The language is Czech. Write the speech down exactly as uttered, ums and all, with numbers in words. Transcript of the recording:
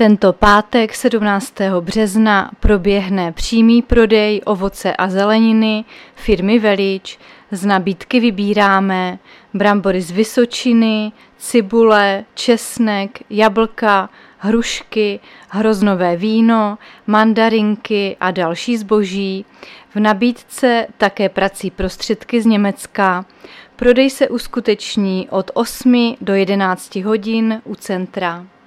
Tento pátek sedmnáctého března proběhne přímý prodej ovoce a zeleniny firmy Velič. Z nabídky vybíráme brambory z Vysočiny, cibule, česnek, jablka, hrušky, hroznové víno, mandarinky a další zboží. V nabídce také prací prostředky z Německa. Prodej se uskuteční od osmi do jedenácti hodin u centra.